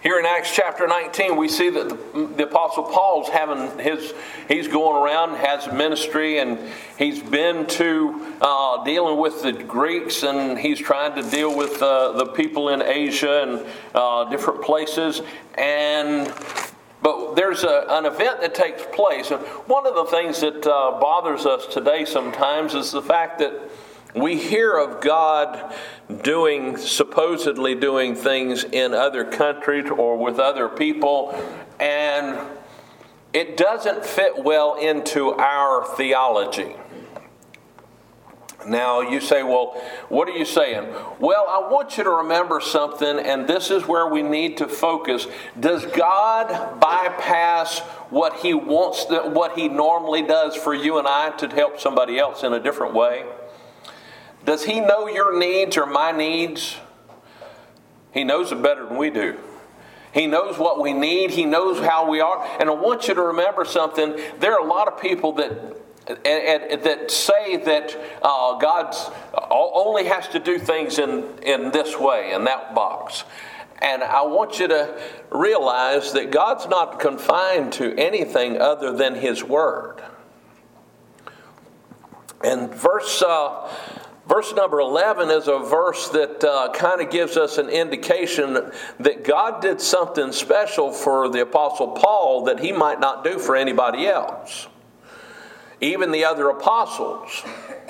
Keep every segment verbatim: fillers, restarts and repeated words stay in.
Here in Acts chapter nineteen, we see that the, the Apostle Paul's having his, he's going around, has ministry, and he's been to uh, dealing with the Greeks, and he's trying to deal with uh, the people in Asia and uh, different places. And but there's a, an event that takes place, and one of the things that uh, bothers us today sometimes is the fact that we hear of God doing, supposedly doing things in other countries or with other people, and it doesn't fit well into our theology. Now you say, well, what are you saying? Well, I want you to remember something, and this is where we need to focus. Does God bypass what He wants, to, what He normally does for you and I to help somebody else in a different way? Does He know your needs or my needs? He knows it better than we do. He knows what we need. He knows how we are. And I want you to remember something. There are a lot of people that and, and, that say that uh, God only has to do things in, in this way, in that box. And I want you to realize that God's not confined to anything other than His Word. And verse... Uh, Verse number eleven is a verse that uh, kind of gives us an indication that God did something special for the Apostle Paul that He might not do for anybody else, even the other apostles.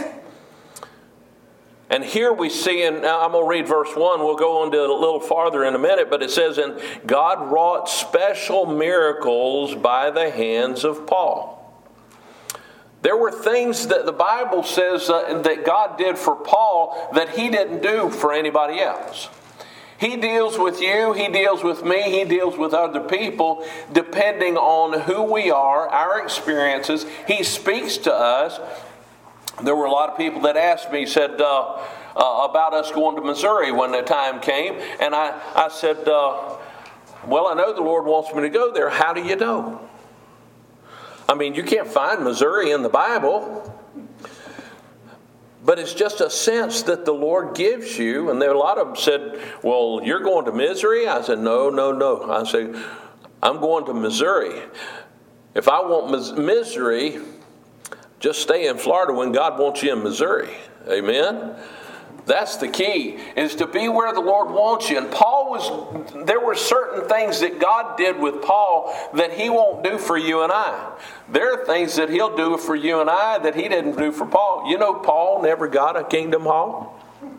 And here we see, and now I'm going to read verse one. We'll go on to a little farther in a minute, but it says, and God wrought special miracles by the hands of Paul. There were things that the Bible says uh, that God did for Paul that He didn't do for anybody else. He deals with you, He deals with me, He deals with other people depending on who we are, our experiences. He speaks to us. There were a lot of people that asked me, said uh, uh, about us going to Missouri when the time came. And I, I said, uh, well, I know the Lord wants me to go there. How do you know? I mean, you can't find Missouri in the Bible, but it's just a sense that the Lord gives you. And there a lot of them said, well, you're going to Missouri? I said, no, no, no. I said, I'm going to Missouri. If I want mis- misery, just stay in Florida when God wants you in Missouri. Amen? That's the key, is to be where the Lord wants you. And Paul was, there were certain things that God did with Paul that He won't do for you and I. There are things that He'll do for you and I that He didn't do for Paul. You know, Paul never got a kingdom hall.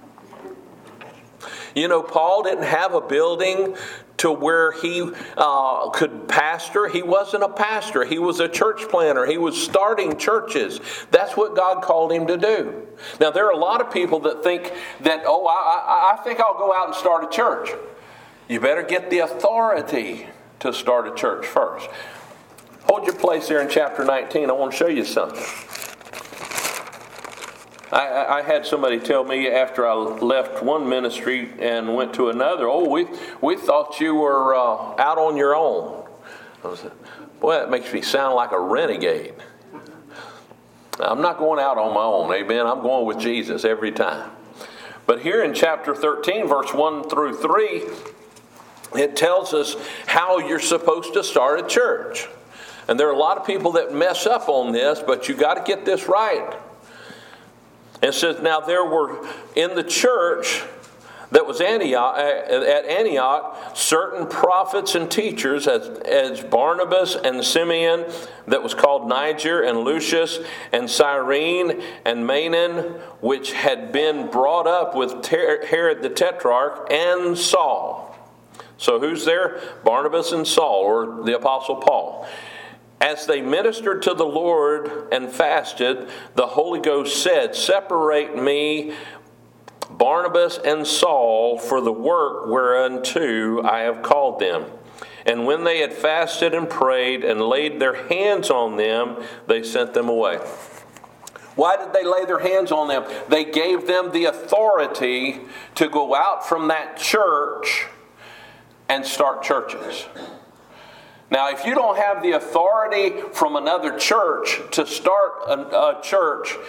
You know, Paul didn't have a building to where he uh, could pastor. He wasn't a pastor. He was a church planter. He was starting churches. That's what God called him to do. Now, there are a lot of people that think that, oh, I, I, I think I'll go out and start a church. You better get the authority to start a church first. Hold your place there in chapter nineteen. I want to show you something. I, I had somebody tell me after I left one ministry and went to another, oh, we we thought you were uh, out on your own. I said, boy, that makes me sound like a renegade. I'm not going out on my own, amen. I'm going with Jesus every time. But here in chapter thirteen, verse one through three, it tells us how you're supposed to start a church. And there are a lot of people that mess up on this, but you got to get this right. It says, now there were in the church that was Antioch, at Antioch certain prophets and teachers as, as Barnabas and Simeon, that was called Niger, and Lucius and Cyrene and Manaen, which had been brought up with Herod the Tetrarch, and Saul. So who's there? Barnabas and Saul, or the Apostle Paul. As they ministered to the Lord and fasted, the Holy Ghost said, separate me, Barnabas and Saul, for the work whereunto I have called them. And when they had fasted and prayed and laid their hands on them, they sent them away. Why did they lay their hands on them? They gave them the authority to go out from that church and start churches. Now, if you don't have the authority from another church to start a, a church,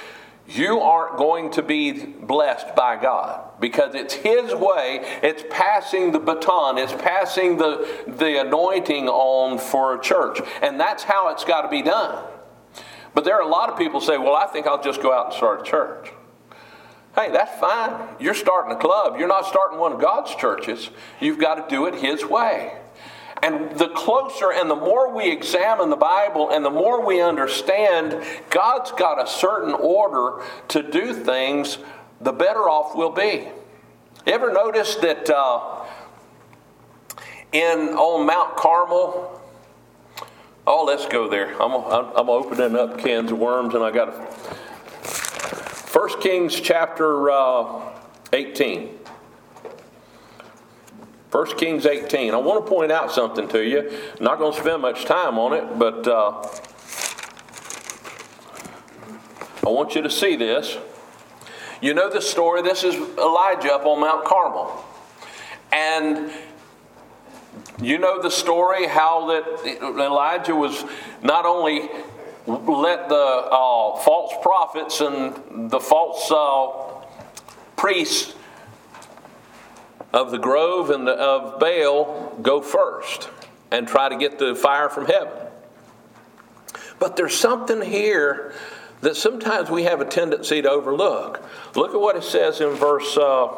you aren't going to be blessed by God, because it's His way. It's passing the baton. It's passing the, the anointing on for a church. And that's how it's got to be done. But there are a lot of people who say, well, I think I'll just go out and start a church. Hey, that's fine. You're starting a club. You're not starting one of God's churches. You've got to do it His way. And the closer and the more we examine the Bible and the more we understand God's got a certain order to do things, the better off we'll be. You ever notice that uh, in on Mount Carmel? Oh, let's go there. I'm, I'm, I'm opening up cans of worms, and I got to. First Kings chapter uh, eighteen. First Kings eighteen. I want to point out something to you. I'm not going to spend much time on it, but uh, I want you to see this. You know the story. This is Elijah up on Mount Carmel. And you know the story how that Elijah was not only let the uh, false prophets and the false uh, priests of the grove and the, of Baal go first and try to get the fire from heaven. But there's something here that sometimes we have a tendency to overlook. Look at what it says in verse uh,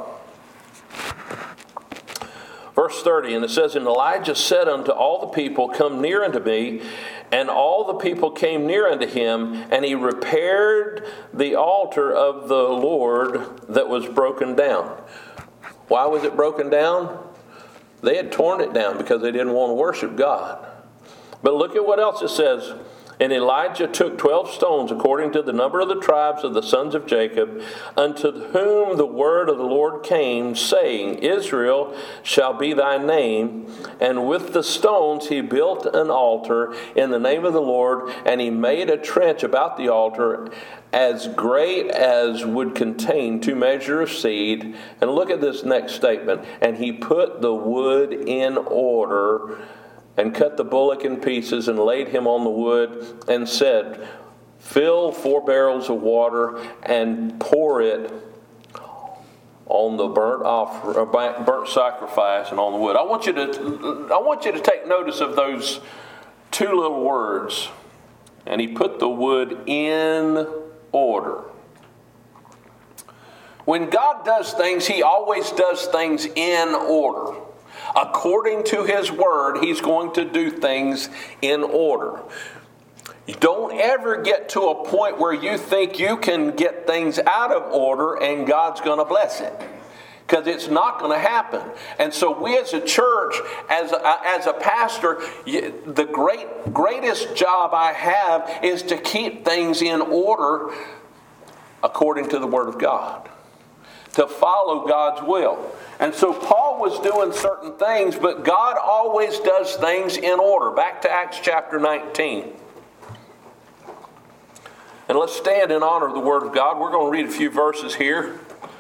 verse thirty. And it says, And Elijah said unto all the people, Come near unto me. And all the people came near unto him, and he repaired the altar of the Lord that was broken down. Why was it broken down? They had torn it down because they didn't want to worship God. But look at what else it says. And Elijah took twelve stones according to the number of the tribes of the sons of Jacob, unto whom the word of the Lord came, saying, Israel shall be thy name. And with the stones he built an altar in the name of the Lord, and he made a trench about the altar as great as would contain two measures of seed. And look at this next statement. And he put the wood in order, and cut the bullock in pieces, and laid him on the wood, and said, Fill four barrels of water, and pour it on the burnt offer, burnt sacrifice, and on the wood. I want you to, I want you to take notice of those two little words. And he put the wood in order. When God does things, He always does things in order. According to His word, He's going to do things in order. You don't ever get to a point where you think you can get things out of order and God's going to bless it. Because it's not going to happen. And so we as a church, as a, as a pastor, the great greatest job I have is to keep things in order according to the Word of God. To follow God's will. And so Paul was doing certain things, but God always does things in order. Back to Acts chapter nineteen. And let's stand in honor of the Word of God. We're going to read a few verses here.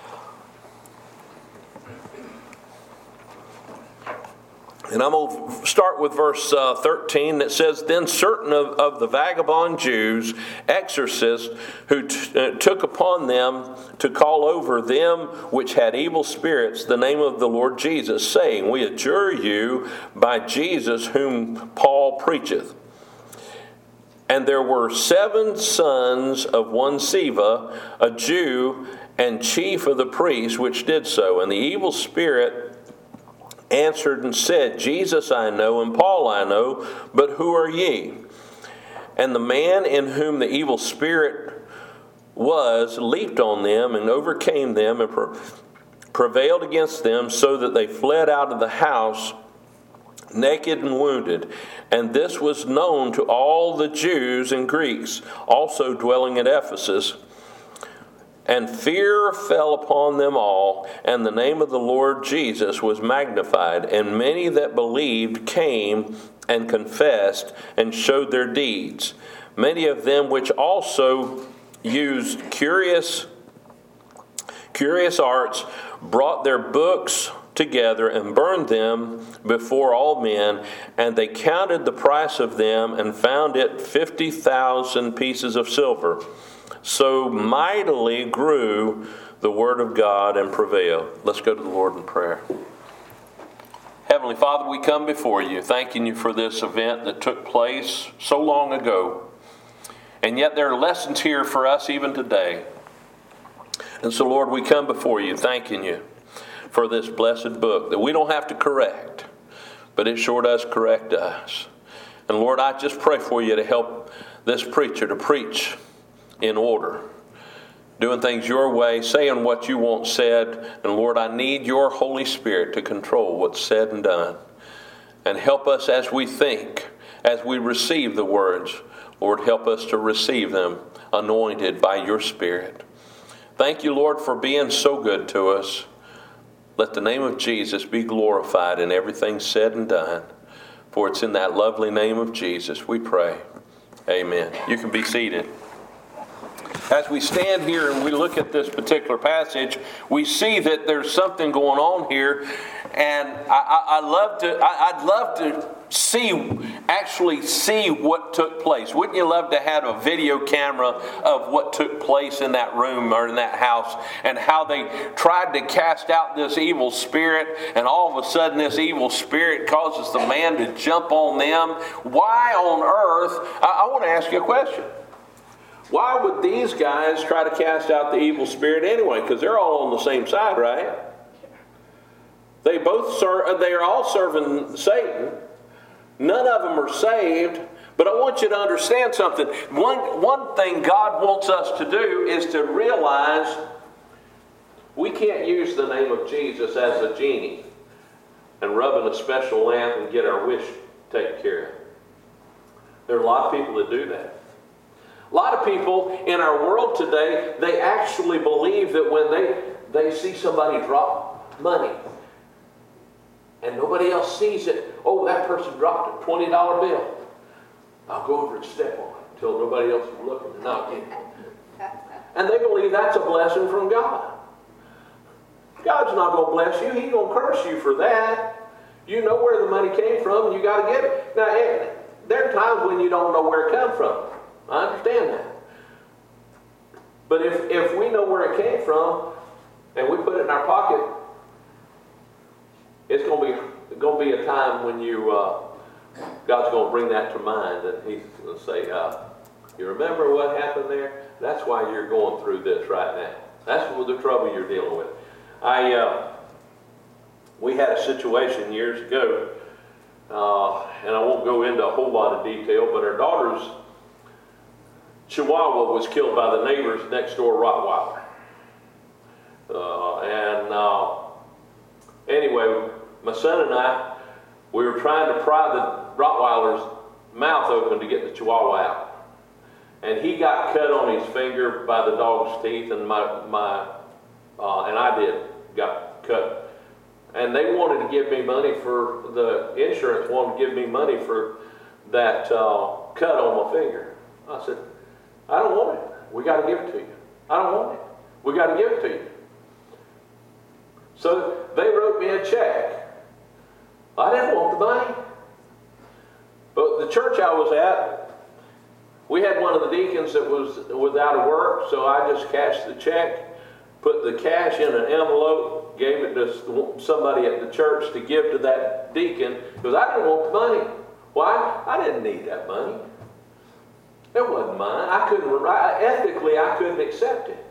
And I'm going to start with verse uh, thirteen that says, Then certain of, of the vagabond Jews, exorcists, who t- uh, took upon them to call over them which had evil spirits the name of the Lord Jesus, saying, We adjure you by Jesus whom Paul preacheth. And there were seven sons of one Sceva, a Jew, and chief of the priests, which did so. And the evil spirit answered and said, Jesus I know, and Paul I know, but who are ye? And the man in whom the evil spirit was leaped on them and overcame them and prevailed against them, so that they fled out of the house naked and wounded. And this was known to all the Jews and Greeks, also dwelling at Ephesus. And fear fell upon them all, and the name of the Lord Jesus was magnified. And many that believed came and confessed and showed their deeds. Many of them which also used curious, curious arts brought their books together and burned them before all men. And they counted the price of them and found it fifty thousand pieces of silver. so mightily grew the word of God and prevailed. Let's go to the Lord in prayer. Heavenly Father, we come before you, thanking you for this event that took place so long ago. And yet there are lessons here for us even today. And so, Lord, we come before you, thanking you for this blessed book that we don't have to correct, but it sure does correct us. And Lord, I just pray for you to help this preacher to preach in order, doing things your way, saying what you want said. And Lord, I need your Holy Spirit to control what's said and done. And help us as we think, as we receive the words. Lord, help us to receive them anointed by your Spirit. Thank you, Lord, for being so good to us. Let the name of Jesus be glorified in everything said and done. For it's in that lovely name of Jesus we pray. Amen. You can be seated. As we stand here and we look at this particular passage, we see that there's something going on here, and I, I, I love to. I, I'd love to see, actually see what took place. Wouldn't you love to have a video camera of what took place in that room or in that house, and how they tried to cast out this evil spirit, and all of a sudden this evil spirit causes the man to jump on them? Why on earth? I, I want to ask you a question. Why would these guys try to cast out the evil spirit anyway? Because they're all on the same side, right? They both serve. They are all serving Satan. None of them are saved. But I want you to understand something. One, one thing God wants us to do is to realize we can't use the name of Jesus as a genie and rub in a special lamp and get our wish taken care of. There are a lot of people that do that. A lot of people in our world today, they actually believe that when they, they see somebody drop money and nobody else sees it, oh, that person dropped a twenty dollar bill. I'll go over and step on it until nobody else is looking and not get it. And they believe that's a blessing from God. God's not going to bless you. He's going to curse you for that. You know where the money came from and you got to get it. Now, there are times when you don't know where it comes from. I understand that. But if, if we know where it came from and we put it in our pocket, it's going to be going to be a time when you uh, God's going to bring that to mind, and He's going to say, uh, "You remember what happened there? That's why you're going through this right now. That's the trouble you're dealing with." I uh, we had a situation years ago, uh, and I won't go into a whole lot of detail, but our daughter's Chihuahua was killed by the neighbor's next door Rottweiler. Uh, and uh, anyway, my son and I, we were trying to pry the Rottweiler's mouth open to get the Chihuahua out. And he got cut on his finger by the dog's teeth, and my, my uh, and I did, got cut. And they wanted to give me money for, the insurance wanted to give me money for that uh, cut on my finger. I said, I don't want it. We got to give it to you. I don't want it. We got to give it to you. So they wrote me a check. I didn't want the money. But the church I was at, we had one of the deacons that was, was out of work, so I just cashed the check, put the cash in an envelope, gave it to somebody at the church to give to that deacon, because I didn't want the money. Why? I didn't need that money. It wasn't mine. I couldn't, I, ethically, I couldn't accept it.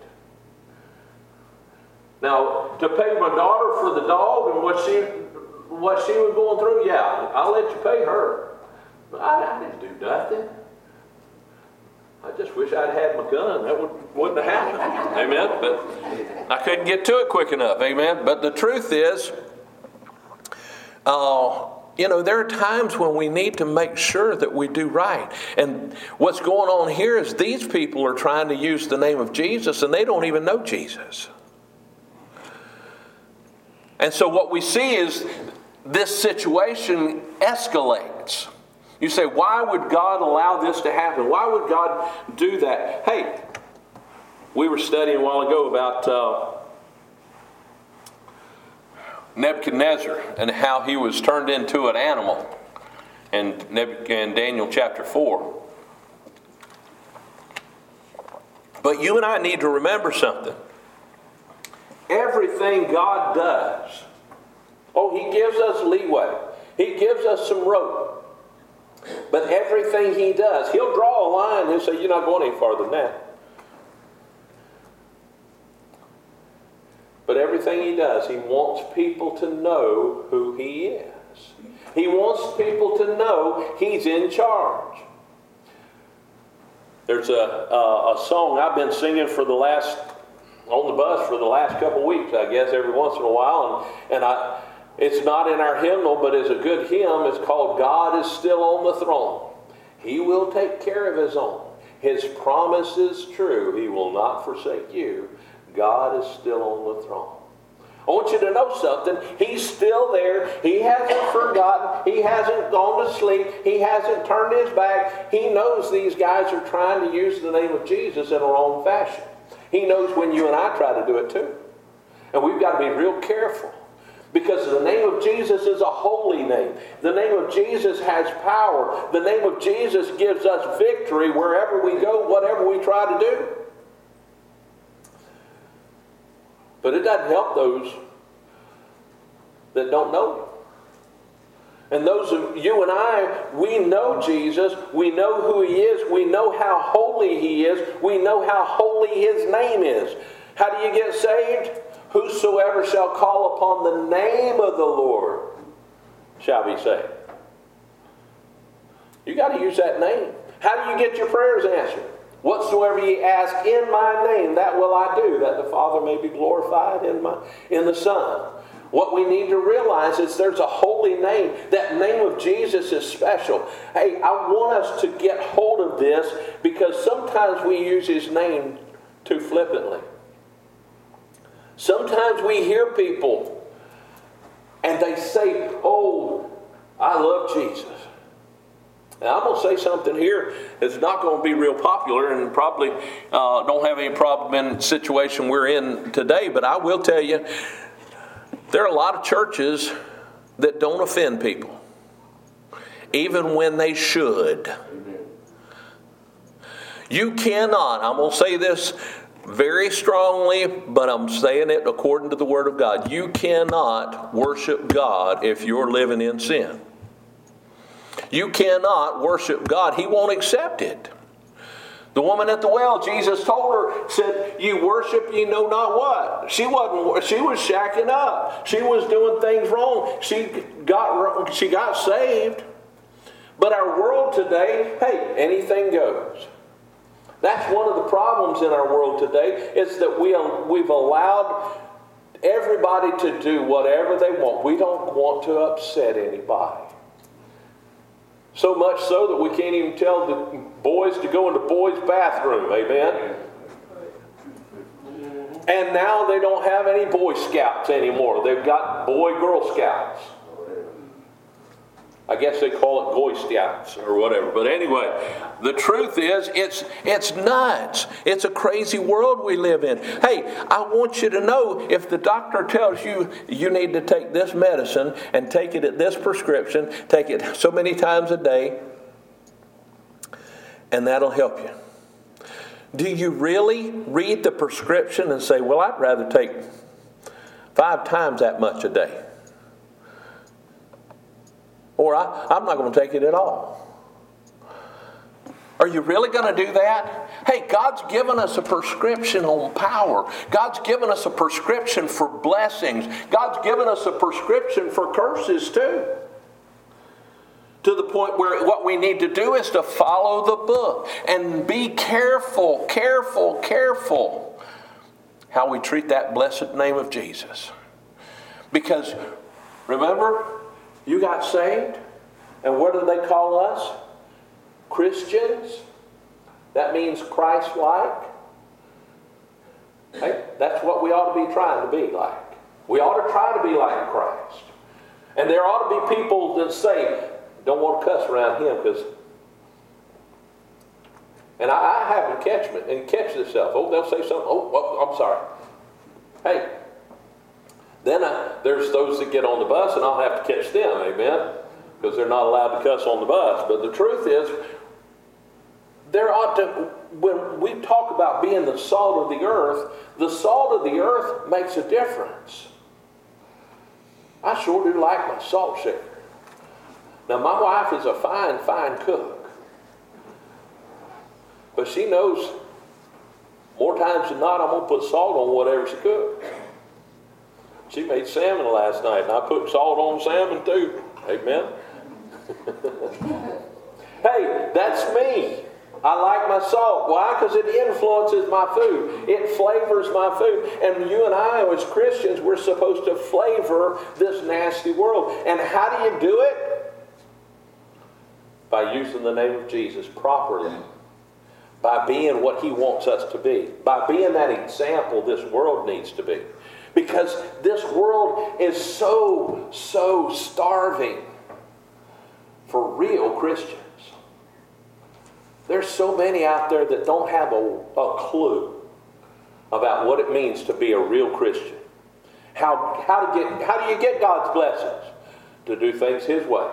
Now, to pay my daughter for the dog and what she, what she was going through, yeah, I'll let you pay her. But I, I didn't do nothing. I just wish I'd had my gun. That would, wouldn't have happened. Amen? But I couldn't get to it quick enough. Amen? But the truth is, uh, you know, there are times when we need to make sure that we do right. And what's going on here is these people are trying to use the name of Jesus and they don't even know Jesus. And so what we see is this situation escalates. You say, why would God allow this to happen? Why would God do that? Hey, we were studying a while ago about uh, Nebuchadnezzar and how he was turned into an animal in, in Daniel chapter four. But you and I need to remember something. Everything God does, oh, He gives us leeway. He gives us some rope. But everything He does, He'll draw a line. He'll say, you're not going any farther than that. But everything He does, He wants people to know who He is. He wants people to know He's in charge. There's a, a, a song I've been singing for the last, on the bus for the last couple of weeks, I guess, every once in a while. And, and I, it's not in our hymnal, but it's a good hymn. It's called God is Still on the Throne. He will take care of His own. His promise is true. He will not forsake you. God is still on the throne. I want you to know something. He's still there. He hasn't forgotten. He hasn't gone to sleep. He hasn't turned His back. He knows these guys are trying to use the name of Jesus in a wrong fashion. He knows when you and I try to do it too. And we've got to be real careful. Because the name of Jesus is a holy name. The name of Jesus has power. The name of Jesus gives us victory wherever we go, whatever we try to do. But it doesn't help those that don't know Him. And those of you and I, we know Jesus. We know who He is. We know how holy He is. We know how holy His name is. How do you get saved? Whosoever shall call upon the name of the Lord shall be saved. You got to use that name. How do you get your prayers answered? Whatsoever ye ask in my name, that will I do, that the Father may be glorified in my in the Son. What we need to realize is there's a holy name. That name of Jesus is special. Hey, I want us to get hold of this because sometimes we use His name too flippantly. Sometimes we hear people and they say, oh, I love Jesus. Now, I'm going to say something here that's not going to be real popular and probably uh, don't have any problem in the situation we're in today, but I will tell you, there are a lot of churches that don't offend people, even when they should. You cannot, I'm going to say this very strongly, but I'm saying it according to the Word of God. You cannot worship God if you're living in sin. You cannot worship God. He won't accept it. The woman at the well, Jesus told her, said, you worship you know not what. She wasn't, she was shacking up. She was doing things wrong. She got, she got saved. But our world today, hey, anything goes. That's one of the problems in our world today, is that we, we've allowed everybody to do whatever they want. We don't want to upset anybody. So much so that we can't even tell the boys to go in the boys' bathroom. Amen? And now they don't have any Boy Scouts anymore. They've got Boy-Girl Scouts. I guess they call it Boy Scouts or whatever. But anyway, the truth is, it's it's nuts. It's a crazy world we live in. Hey, I want you to know, if the doctor tells you you need to take this medicine and take it at this prescription, take it so many times a day, and that'll help you. Do you really read the prescription and say, well, I'd rather take five times that much a day? Or I, I'm not going to take it at all. Are you really going to do that? Hey, God's given us a prescription on power. God's given us a prescription for blessings. God's given us a prescription for curses too. To the point where what we need to do is to follow the book and be careful, careful, careful how we treat that blessed name of Jesus. Because remember, you got saved, and what do they call us? Christians. That means Christ-like. Hey, that's what we ought to be trying to be like. We ought to try to be like Christ. And there ought to be people that say, don't want to cuss around Him because... And I, I have to catch me and catch this stuff. Oh, they'll say something. Oh, oh I'm sorry. Hey. Then I, there's those that get on the bus and I'll have to catch them, amen? Because they're not allowed to cuss on the bus. But the truth is, there ought to, when we talk about being the salt of the earth, the salt of the earth makes a difference. I sure do like my salt shaker. Now, my wife is a fine, fine cook. But she knows more times than not I'm going to put salt on whatever she cooks. She made salmon last night, and I put salt on salmon too. Amen? Hey, that's me. I like my salt. Why? Because it influences my food. It flavors my food. And you and I, as Christians, we're supposed to flavor this nasty world. And how do you do it? By using the name of Jesus properly. By being what He wants us to be. By being that example this world needs to be. Because this world is so, so starving for real Christians. There's so many out there that don't have a, a clue about what it means to be a real Christian. How, how, to get, how do you get God's blessings? To do things His way.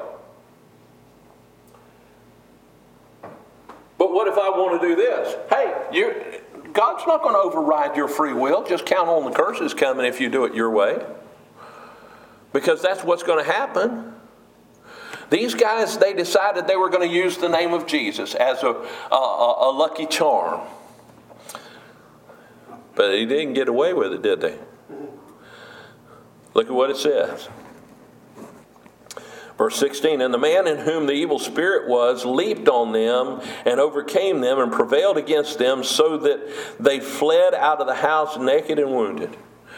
But what if I want to do this? Hey, you, God's not going to override your free will. Just count on the curses coming if you do it your way. Because that's what's going to happen. These guys, they decided they were going to use the name of Jesus as a, a, a lucky charm. But they didn't get away with it, did they? Look at what it says. Verse sixteen, and the man in whom the evil spirit was leaped on them and overcame them and prevailed against them so that they fled out of the house naked and wounded.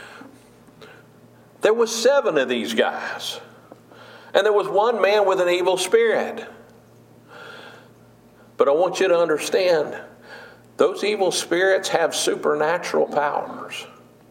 There was seven of these guys. And there was one man with an evil spirit. But I want you to understand, those evil spirits have supernatural powers.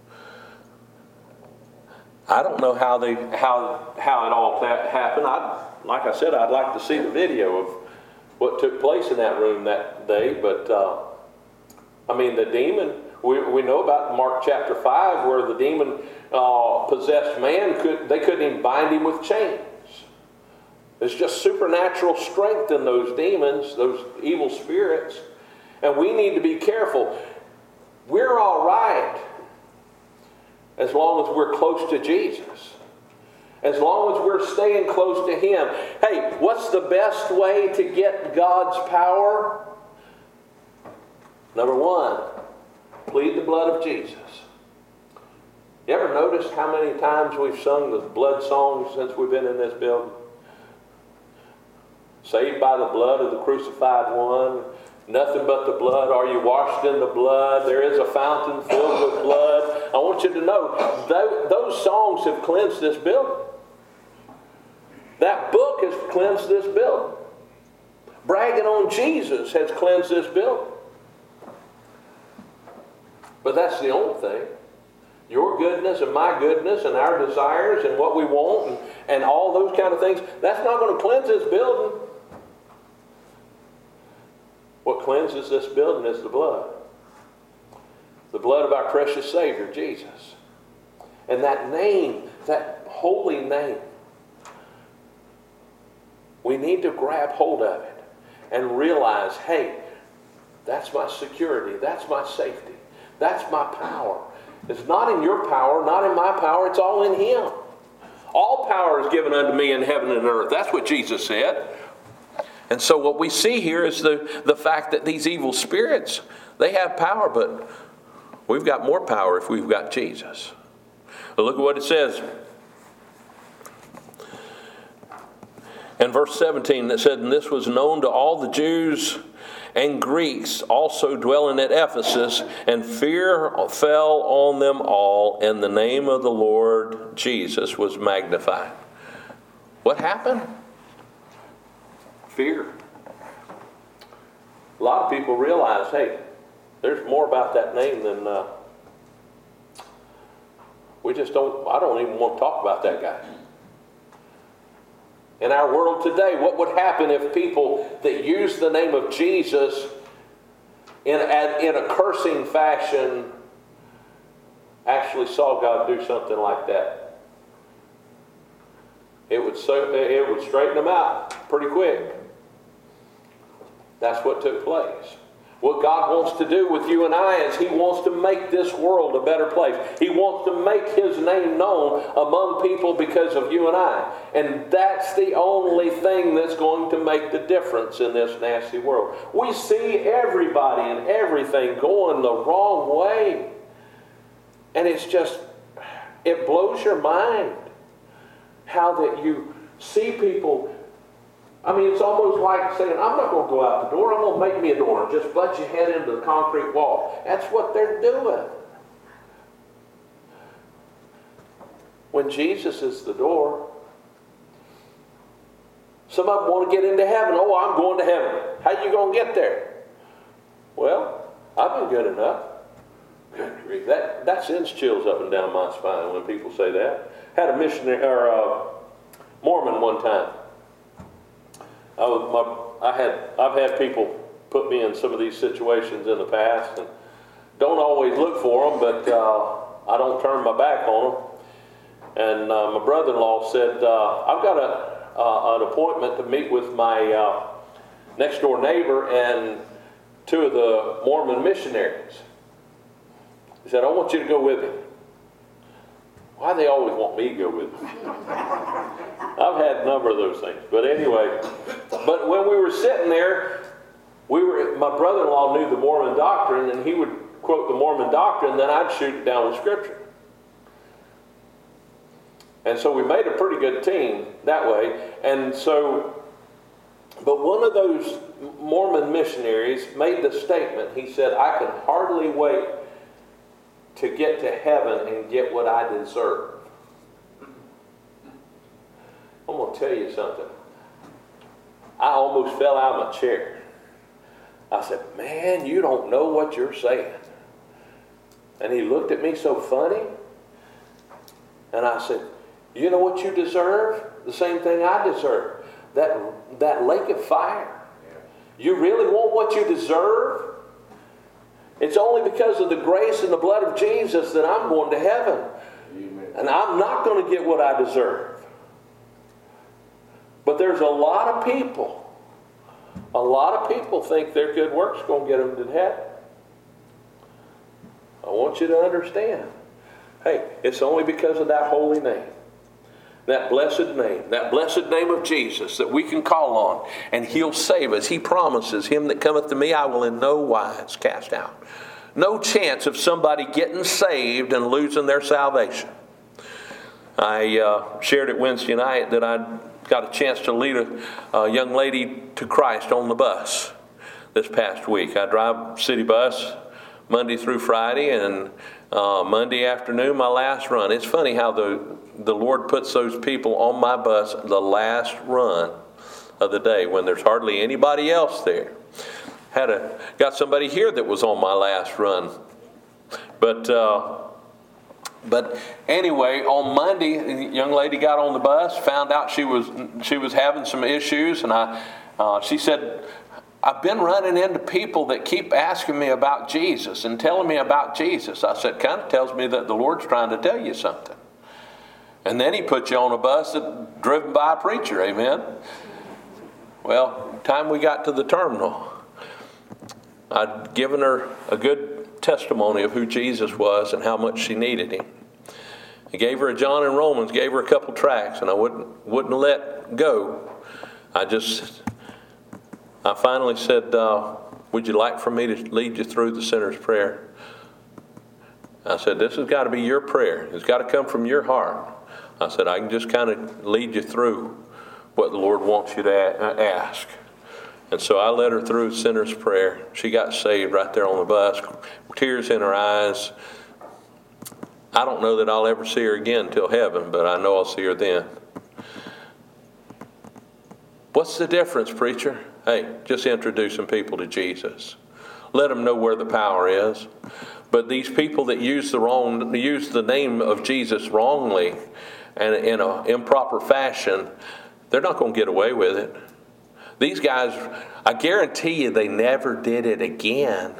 I don't know how they how how it all that happened. I, like I said, I'd like to see the video of what took place in that room that day. But uh, I mean, the demon. We we know about Mark chapter five, where the demon uh, possessed man could they couldn't even bind him with chains. There's just supernatural strength in those demons, those evil spirits. And we need to be careful. We're all right as long as we're close to Jesus. As long as we're staying close to Him. Hey, what's the best way to get God's power? Number one, plead the blood of Jesus. You ever noticed how many times we've sung the blood songs since we've been in this building? Saved by the blood of the crucified one. Nothing but the blood. Are you washed in the blood? There is a fountain filled with blood. I want you to know, those songs have cleansed this building. That book has cleansed this building. Bragging on Jesus has cleansed this building. But that's the only thing. Your goodness and my goodness and our desires and what we want and, and all those kind of things, that's not going to cleanse this building. What cleanses this building is the blood. The blood of our precious Savior, Jesus. And that name, that holy name, we need to grab hold of it and realize, hey, that's my security, that's my safety, that's my power. It's not in your power, not in my power, it's all in Him. All power is given unto me in heaven and earth. That's what Jesus said. And so what we see here is the, the fact that these evil spirits, they have power, but we've got more power if we've got Jesus. But look at what it says. In verse seventeen, it said, and this was known to all the Jews and Greeks also dwelling at Ephesus, and fear fell on them all, and the name of the Lord Jesus was magnified. What happened? Fear. A lot of people realize, hey, there's more about that name than uh, we just don't, I don't even want to talk about that guy. In our world today, what would happen if people that use the name of Jesus in a, in a cursing fashion actually saw God do something like that? It would so, it would straighten them out pretty quick. That's what took place. What God wants to do with you and I is He wants to make this world a better place. He wants to make His name known among people because of you and I. And that's the only thing that's going to make the difference in this nasty world. We see everybody and everything going the wrong way. And it's just, it blows your mind how that you see people. I mean, it's almost like saying, I'm not going to go out the door. I'm going to make me a door and just butt your head into the concrete wall. That's what they're doing. When Jesus is the door, some of them want to get into heaven. Oh, I'm going to heaven. How are you going to get there? Well, I've been good enough. Good grief. That, that sends chills up and down my spine when people say that. Had a missionary or a Mormon one time. I, was, my, I had, I've had people put me in some of these situations in the past, and don't always look for them, but uh, I don't turn my back on them. And uh, my brother-in-law said, uh, I've got a, uh, an appointment to meet with my uh, next-door neighbor and two of the Mormon missionaries. He said, I want you to go with him. Why do they always want me to go with them? I've had a number of those things. But anyway, but when we were sitting there, we were. My brother-in-law knew the Mormon doctrine, and he would quote the Mormon doctrine, then I'd shoot it down with Scripture. And so we made a pretty good team that way. And so, but one of those Mormon missionaries made the statement. He said, I can hardly wait to get to heaven and get what I deserve. I'm going to tell you something. I almost fell out of my chair. I said, man, you don't know what you're saying. And he looked at me so funny. And I said, you know what you deserve? The same thing I deserve. That, that lake of fire. You really want what you deserve? It's only because of the grace and the blood of Jesus that I'm going to heaven. Amen. And I'm not going to get what I deserve. But there's a lot of people, a lot of people think their good works are going to get them to heaven. I want you to understand. Hey, it's only because of that holy name. That blessed name, that blessed name of Jesus that we can call on, and He'll save us. He promises, him that cometh to me I will in no wise cast out. No chance of somebody getting saved and losing their salvation. I uh, shared it Wednesday night that I got a chance to lead a, a young lady to Christ on the bus this past week. I drive city bus Monday through Friday, and uh, Monday afternoon my last run. It's funny how the the Lord puts those people on my bus the last run of the day when there's hardly anybody else there. Had a got somebody here that was on my last run, but uh, but anyway, on Monday, a young lady got on the bus, found out she was she was having some issues, and I uh, she said, I've been running into people that keep asking me about Jesus and telling me about Jesus. I said, kind of tells me that the Lord's trying to tell you something. And then He put you on a bus that driven by a preacher, amen? Well, time we got to the terminal, I'd given her a good testimony of who Jesus was and how much she needed Him. I gave her a John and Romans, gave her a couple tracts, and I wouldn't wouldn't let go. I just, I finally said, uh, would you like for me to lead you through the sinner's prayer? I said, this has got to be your prayer. It's got to come from your heart. I said, I can just kind of lead you through what the Lord wants you to ask. And so I led her through the sinner's prayer. She got saved right there on the bus, tears in her eyes. I don't know that I'll ever see her again till heaven, but I know I'll see her then. What's the difference, preacher? Hey, just introducing people to Jesus. Let them know where the power is. But these people that use the wrong, use the name of Jesus wrongly and in an improper fashion, they're not going to get away with it. These guys, I guarantee you, they never did it again.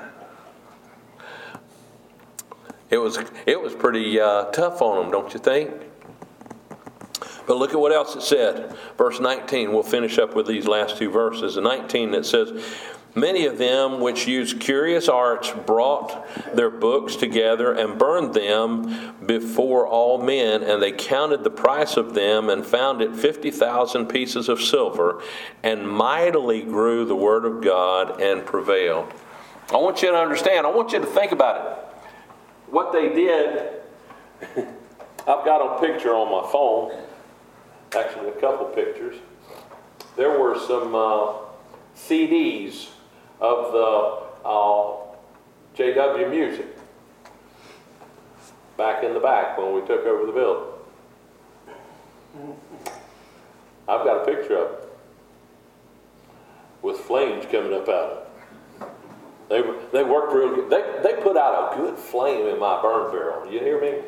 It was it was pretty uh, tough on them, don't you think? But look at what else it said. Verse nineteen, we'll finish up with these last two verses. In nineteen it says, Many of them which used curious arts brought their books together and burned them before all men, and they counted the price of them and found it fifty thousand pieces of silver, and mightily grew the word of God and prevailed. I want you to understand, I want you to think about it. What they did, I've got a picture on my phone, actually a couple pictures. There were some uh, C Ds of the uh, J W Music back in the back when we took over the building. I've got a picture of it with flames coming up out of it. They, they worked real good. They, they put out a good flame in my burn barrel. You hear me?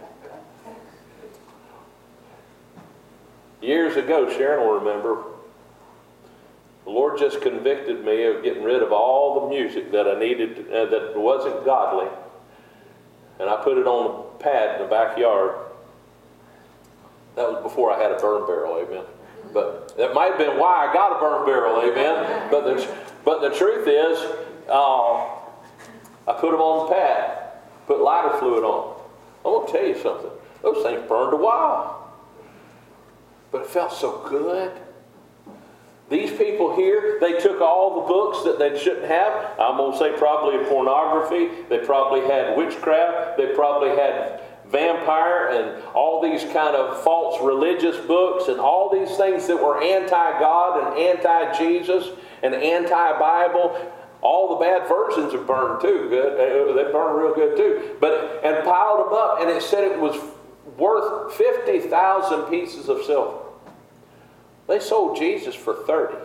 Years ago, Sharon will remember, the Lord just convicted me of getting rid of all the music that I needed, uh, that wasn't godly. And I put it on the pad in the backyard. That was before I had a burn barrel, amen. But that might have been why I got a burn barrel, amen. But the, but the truth is, uh, I put them on the pad, put lighter fluid on. I'm going to tell you something. Those things burned a while. But it felt so good. These people here, they took all the books that they shouldn't have. I'm going to say probably pornography. They probably had witchcraft. They probably had vampire and all these kind of false religious books and all these things that were anti-God and anti-Jesus and anti-Bible. All the bad versions are burned too. Good. They burn real good too. But and piled them up, and it said it was worth fifty thousand pieces of silver. They sold Jesus for thirty.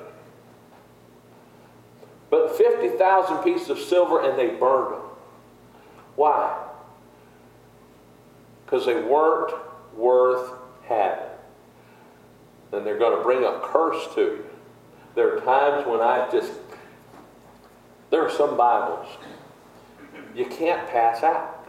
But fifty thousand pieces of silver, and they burned them. Why? Because they weren't worth having. And they're going to bring a curse to you. There are times when I just... There are some Bibles you can't pass out.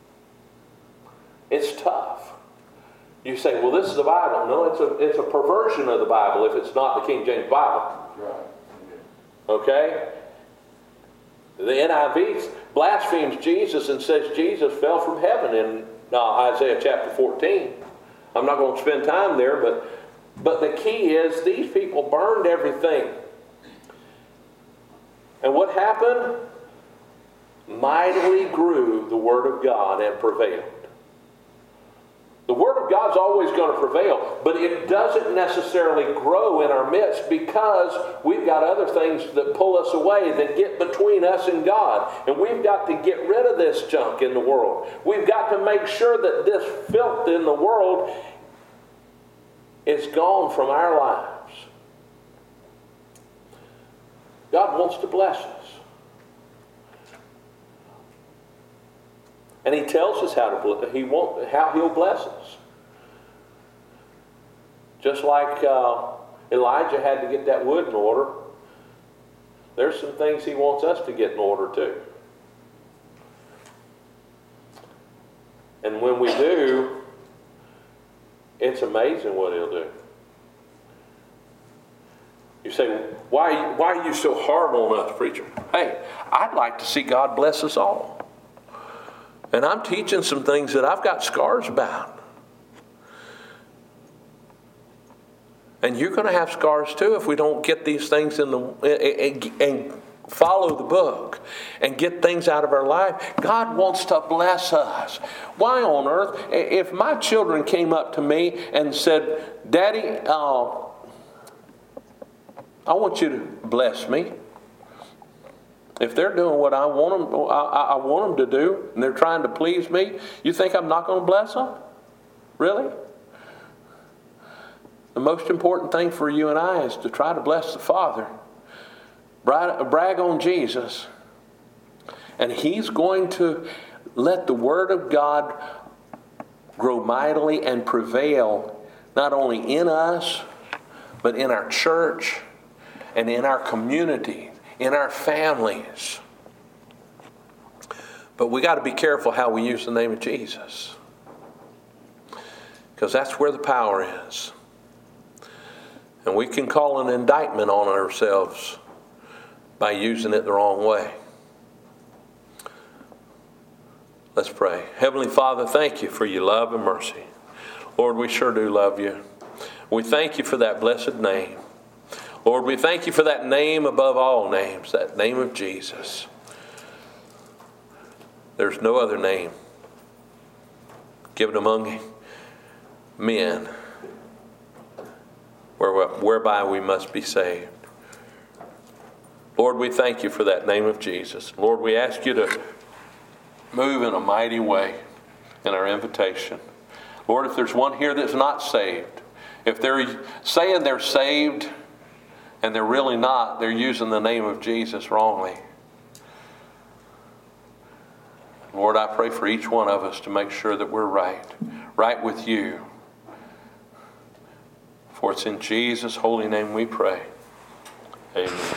It's tough. You say, well, this is the Bible. No, it's a, it's a perversion of the Bible if it's not the King James Bible. Right. Okay? The N I V blasphemes Jesus and says Jesus fell from heaven in uh, Isaiah chapter fourteen. I'm not going to spend time there, but, but the key is these people burned everything. And what happened? Mightily grew the Word of God and prevailed. The Word of God's always going to prevail, but it doesn't necessarily grow in our midst because we've got other things that pull us away, that get between us and God. And we've got to get rid of this junk in the world. We've got to make sure that this filth in the world is gone from our lives. God wants to bless us. And He tells us how to he want, how He'll bless us. Just like uh, Elijah had to get that wood in order, there's some things He wants us to get in order too. And when we do, it's amazing what He'll do. You say, why, why are you so hard on us, preacher? Hey, I'd like to see God bless us all. And I'm teaching some things that I've got scars about. And you're going to have scars too if we don't get these things in the and, and follow the book and get things out of our life. God wants to bless us. Why on earth? If my children came up to me and said, Daddy, uh, I want you to bless me. If they're doing what I want them, I, I want them to do, and they're trying to please me, you think I'm not going to bless them? Really? The most important thing for you and I is to try to bless the Father, brag, brag on Jesus, and He's going to let the Word of God grow mightily and prevail, not only in us, but in our church and in our community, in our families. But we got to be careful how we use the name of Jesus, because that's where the power is. And we can call an indictment on ourselves by using it the wrong way. Let's pray. Heavenly Father, thank you for your love and mercy. Lord, we sure do love you. We thank you for that blessed name. Lord, we thank you for that name above all names, that name of Jesus. There's no other name given among men whereby we must be saved. Lord, we thank you for that name of Jesus. Lord, we ask you to move in a mighty way in our invitation. Lord, if there's one here that's not saved, if they're saying they're saved and they're really not, they're using the name of Jesus wrongly. Lord, I pray for each one of us to make sure that we're right, right with you. For it's in Jesus' holy name we pray. Amen.